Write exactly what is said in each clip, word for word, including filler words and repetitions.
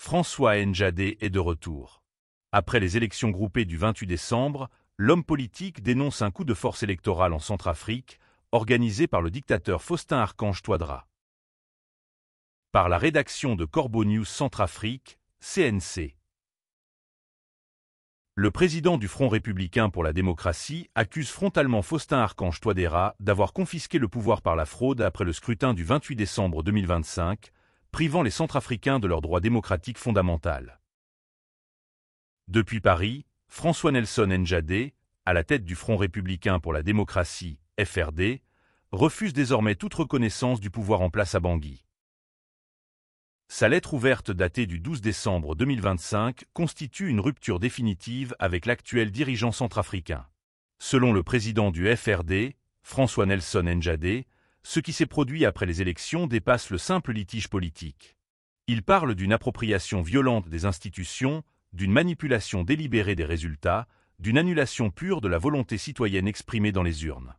François Njadé est de retour. Après les élections groupées du vingt-huit décembre, l'homme politique dénonce un coup de force électoral en Centrafrique, organisé par le dictateur Faustin-Archange Touadéra. Par la rédaction de Corbeau News Centrafrique, C N C. Le président du Front républicain pour la démocratie accuse frontalement Faustin-Archange Touadéra d'avoir confisqué le pouvoir par la fraude après le scrutin du vingt-huit décembre deux mille vingt-cinq, privant les Centrafricains de leurs droits démocratiques fondamentaux. Depuis Paris, François Nelson Njadé, à la tête du Front républicain pour la démocratie, F R D, refuse désormais toute reconnaissance du pouvoir en place à Bangui. Sa lettre ouverte datée du douze décembre deux mille vingt-cinq constitue une rupture définitive avec l'actuel dirigeant centrafricain. Selon le président du F R D, François Nelson Njadé, ce qui s'est produit après les élections dépasse le simple litige politique. Il parle d'une appropriation violente des institutions, d'une manipulation délibérée des résultats, d'une annulation pure de la volonté citoyenne exprimée dans les urnes.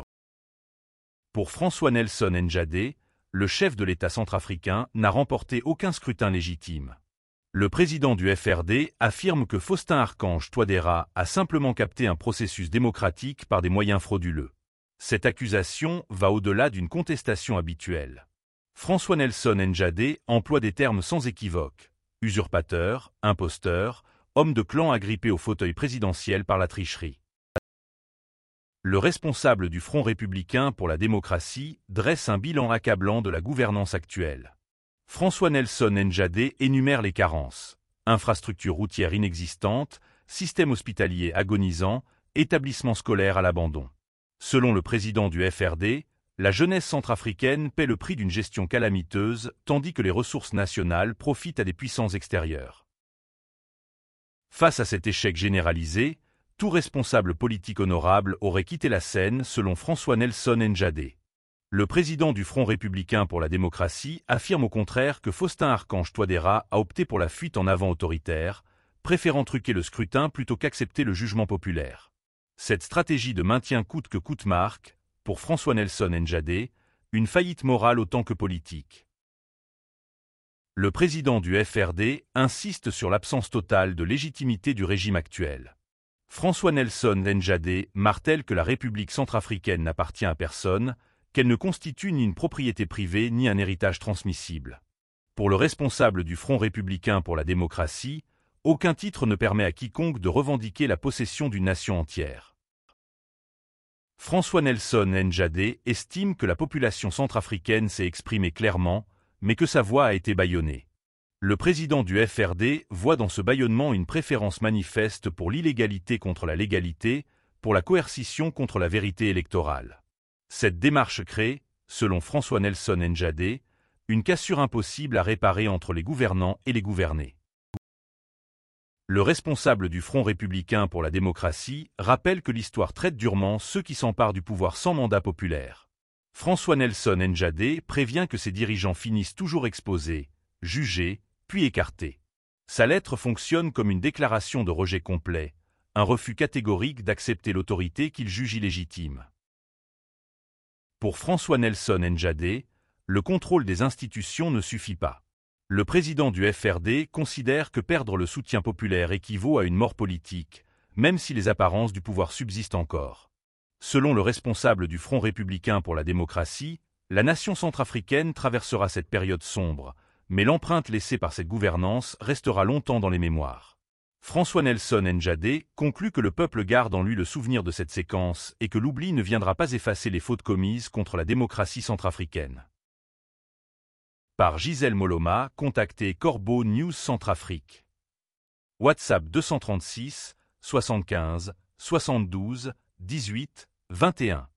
Pour François Nelson Njadé, le chef de l'État centrafricain n'a remporté aucun scrutin légitime. Le président du F R D affirme que Faustin-Archange Touadéra a simplement capté un processus démocratique par des moyens frauduleux. Cette accusation va au-delà d'une contestation habituelle. François Nelson Njadé emploie des termes sans équivoque: usurpateur, imposteur, homme de clan agrippé au fauteuil présidentiel par la tricherie. Le responsable du Front républicain pour la démocratie dresse un bilan accablant de la gouvernance actuelle. François Nelson Njadé énumère les carences: infrastructures routières inexistantes, système hospitalier agonisant, établissements scolaires à l'abandon. Selon le président du F R D, la jeunesse centrafricaine paie le prix d'une gestion calamiteuse, tandis que les ressources nationales profitent à des puissances extérieures. Face à cet échec généralisé, tout responsable politique honorable aurait quitté la scène, selon François Nelson Njadé. Le président du Front républicain pour la démocratie affirme au contraire que Faustin-Archange Touadéra a opté pour la fuite en avant autoritaire, préférant truquer le scrutin plutôt qu'accepter le jugement populaire. Cette stratégie de maintien coûte que coûte marque, pour François Nelson Njadé, une faillite morale autant que politique. Le président du F R D insiste sur l'absence totale de légitimité du régime actuel. François Nelson Njadé martèle que la République centrafricaine n'appartient à personne, qu'elle ne constitue ni une propriété privée ni un héritage transmissible. Pour le responsable du Front républicain pour la démocratie, aucun titre ne permet à quiconque de revendiquer la possession d'une nation entière. François Nelson Njadé estime que la population centrafricaine s'est exprimée clairement, mais que sa voix a été bâillonnée. Le président du F R D voit dans ce bâillonnement une préférence manifeste pour l'illégalité contre la légalité, pour la coercition contre la vérité électorale. Cette démarche crée, selon François Nelson Njadé, une cassure impossible à réparer entre les gouvernants et les gouvernés. Le responsable du Front républicain pour la démocratie rappelle que l'histoire traite durement ceux qui s'emparent du pouvoir sans mandat populaire. François Nelson Njadé prévient que ses dirigeants finissent toujours exposés, jugés, puis écartés. Sa lettre fonctionne comme une déclaration de rejet complet, un refus catégorique d'accepter l'autorité qu'il juge illégitime. Pour François Nelson Njadé, le contrôle des institutions ne suffit pas. Le président du F R D considère que perdre le soutien populaire équivaut à une mort politique, même si les apparences du pouvoir subsistent encore. Selon le responsable du Front républicain pour la démocratie, la nation centrafricaine traversera cette période sombre, mais l'empreinte laissée par cette gouvernance restera longtemps dans les mémoires. François Nelson Njadé conclut que le peuple garde en lui le souvenir de cette séquence et que l'oubli ne viendra pas effacer les fautes commises contre la démocratie centrafricaine. Par Gisèle Moloma, contactez Corbeau News Centrafrique. WhatsApp deux cent trente-six, soixante-quinze, soixante-douze, dix-huit, vingt et un.